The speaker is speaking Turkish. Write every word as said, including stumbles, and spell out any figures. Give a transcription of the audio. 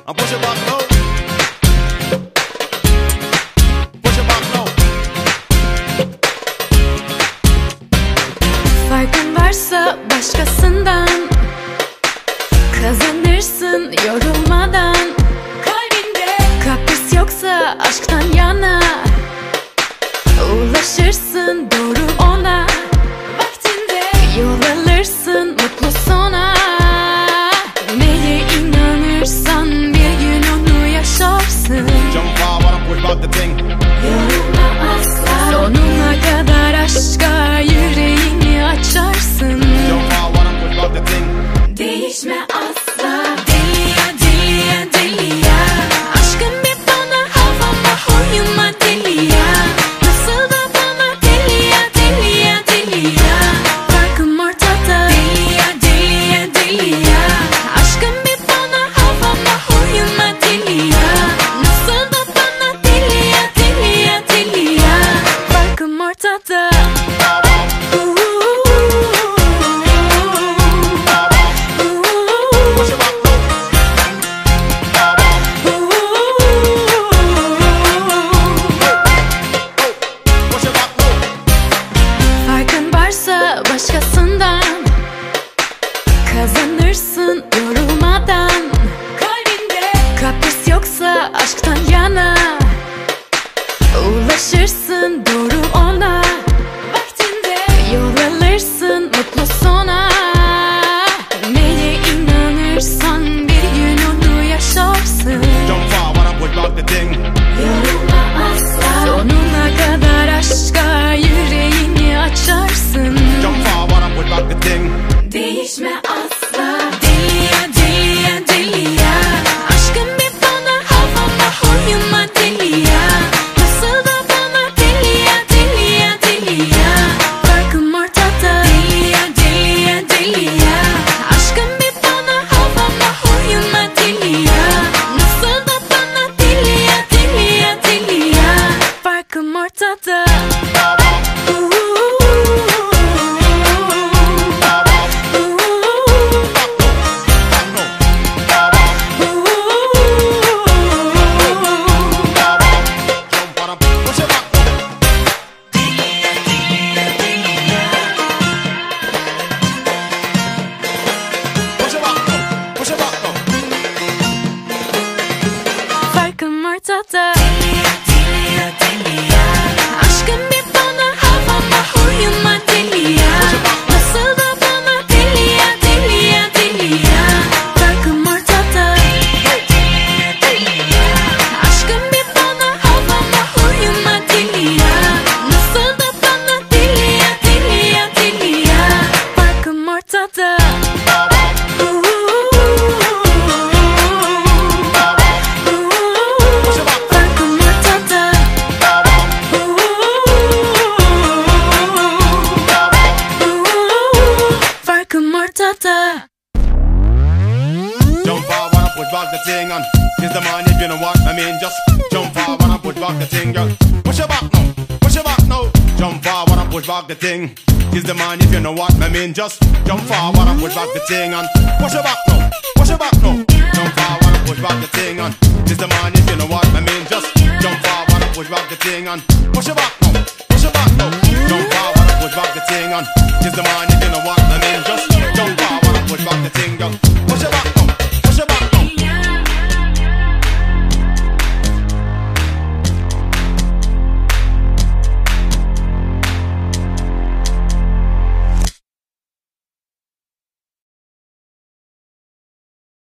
and push it back low. Push it back low. Farkın varsa başkasından, kazanırsın yorulmadan. Kalbinde kapris yoksa aşktan yana, ulaşırsın doğru ona. Vaktinde yol alırsın mutlu sona. Neye inanırsan bir gün onu yaşarsın. Jump forward and push back the thing. Yorulma asla. Sonuna kadar aşka yüreğini açarsın. Jump forward and push back the thing. Değişme asla. Deliya deliya deliya. Aşkın bir bana havama huyuma deliya. Nasıl da bana deliya deliya deliya. Farkım ortada. Deliya deliya deliya. Aşkın bir bana havama huyuma deliya. Nasıl da bana deliya deliya deliya. Farkım ortada. Farkın varsa başkasından, kazanırsın yorulmadan. Kalbinde kapris yoksa aşktan yana, ulaşırsın doğru ona. Vaktinde yol alırsın mutlu sona. Neye inanırsan bir gün onu yaşarsın. Jump forward and push back the thing. Yorulma asla. Sonuna kadar aşka yüreğini açarsın. Jump forward and push back the thing. Değişme asla. Deliya deliya deliya. Aşkın bir bana havama huyuma deliya. Nasıl da bana deliya deliya deliya. Farkım ortada. Deliya deliya deliya. Aşkın bir bana havama huyuma deliya. Nasıl da bana deliya deliya deliya. Farkım ortada. Farkım ortada. Aşkın bir bana havama huyuma deliya. Nasıl da bana deliya deliya deliya. Farkım ortada. Aşkın bir bana havama huyuma deliya. Nasıl da bana deliya deliya deliya. Farkım ortada. Farkım ortada. Jump forward and push back the thing and here's the man if you know what I mean. Just jump forward and push back the thing, girl. Push it back now, push it back now. Jump forward and push back the thing. Here's the man if you know what I mean. Just jump forward and push back the thing and push it back now, push it back now. Jump forward and push back the thing and here's the man if you know what I mean. Just jump forward and push back the thing and push it back now, push it back now. Jump forward and push back the thing and here's the man if you know what I mean. Just jump forward and push back the thing, girl.